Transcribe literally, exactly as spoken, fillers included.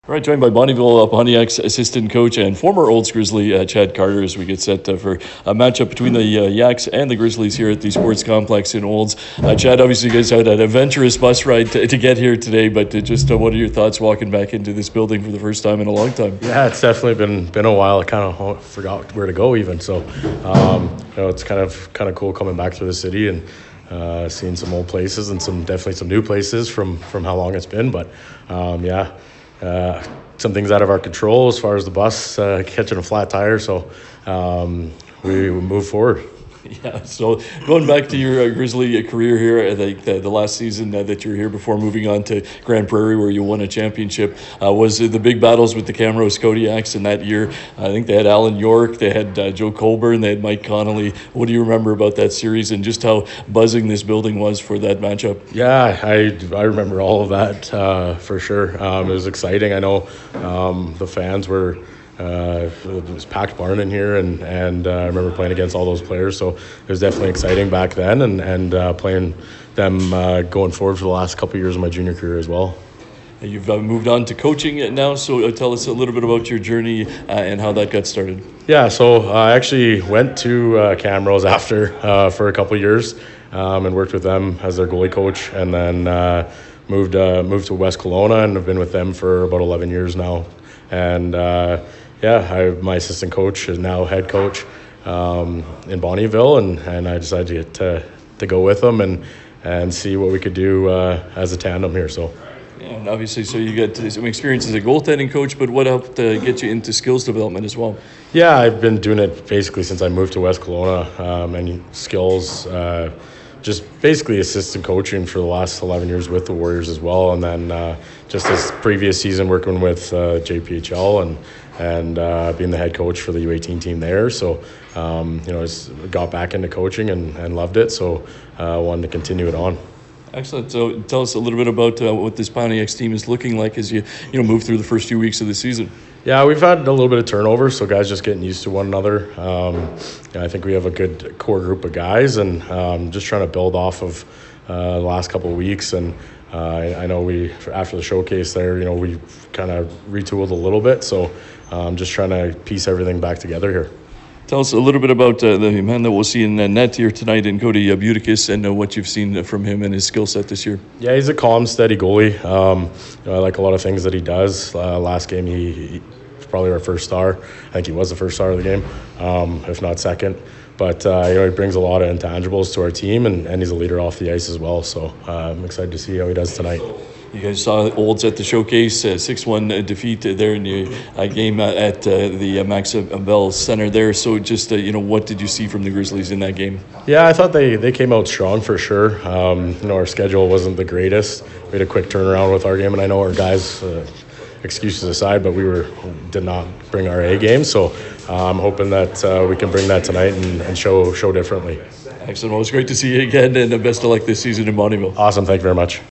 All right, joined by Bonnyville uh, Pontiac's assistant coach and former Olds Grizzly uh, Chad Carter as we get set uh, for a matchup between the uh, Yaks and the Grizzlies here at the Sports Complex in Olds. Uh, Chad, obviously you guys had an adventurous bus ride to, to get here today, but uh, just uh, what are your thoughts walking back into this building for the first time in a long time? Yeah, it's definitely been been a while. I kind of forgot where to go even. So, um, you know, it's kind of kind of cool coming back to the city and uh, seeing some old places and some definitely some new places from from how long it's been. But um, yeah. Uh, some things out of our control as far as the bus uh, catching a flat tire, so um, we move forward. Yeah, so going back to your uh, Grizzly career here, I think the, the last season uh, that you were here before moving on to Grand Prairie where you won a championship, uh, was the big battles with the Camrose Kodiaks in that year. I think they had Alan York, they had uh, Joe Colburn, they had Mike Connolly. What do you remember about that series and just how buzzing this building was for that matchup? Yeah, I, I remember all of that uh, for sure. Um, it was exciting. I know um, the fans were... Uh, it was packed barn in here, and and uh, I remember playing against all those players. So it was definitely exciting back then, and and uh, playing them uh, going forward for the last couple of years of my junior career as well. You've uh, moved on to coaching now, so uh, tell us a little bit about your journey uh, and how that got started. Yeah, so uh, I actually went to uh, Camrose after uh, for a couple of years um, and worked with them as their goalie coach, and then uh, moved uh, moved to West Kelowna, and have been with them for about eleven years now, and. Uh, Yeah, I, my assistant coach is now head coach um, in Bonnyville, and, and I decided to to go with them and and see what we could do uh, as a tandem here. So, yeah, and obviously, so you got some experience as a goaltending coach, but what helped uh, get you into skills development as well? Yeah, I've been doing it basically since I moved to West Kelowna, um, and skills. Uh, just basically assistant coaching for the last eleven years with the Warriors as well, and then uh, just this previous season working with uh, J P H L and and uh, being the head coach for the U eighteen team there. So um, you know, I got back into coaching and, and loved it. So I uh, wanted to continue it on. Excellent. So tell us a little bit about uh, what this Pontiacs team is looking like as you you know move through the first few weeks of the season. Yeah, we've had a little bit of turnover, so guys just getting used to one another. Um, yeah, I think we have a good core group of guys, and um, just trying to build off of uh, the last couple of weeks. And uh, I, I know we, after the showcase there, you know, we kind of retooled a little bit, so um, just trying to piece everything back together here. Tell us a little bit about uh, the man that we'll see in uh, net here tonight in Cody uh, Buticus, and uh, what you've seen from him and his skill set this year. Yeah, he's a calm, steady goalie. Um, you know, I like a lot of things that he does. Uh, last game, he, he was probably our first star. I think he was the first star of the game, um, if not second. But uh, you know, he brings a lot of intangibles to our team, and, and he's a leader off the ice as well. So uh, I'm excited to see how he does tonight. You guys saw Olds at the showcase, uh, six one defeat there in the uh, game at uh, the uh, Max Bell Center there. So just, uh, you know, what did you see from the Grizzlies in that game? Yeah, I thought they, they came out strong for sure. Um, you know, our schedule wasn't the greatest. We had a quick turnaround with our game, and I know our guys, uh, excuses aside, but we were did not bring our A game. So uh, I'm hoping that uh, we can bring that tonight and, and show show differently. Excellent. Well, it was great to see you again, and best of luck this season in Bonnyville. Awesome. Thank you very much.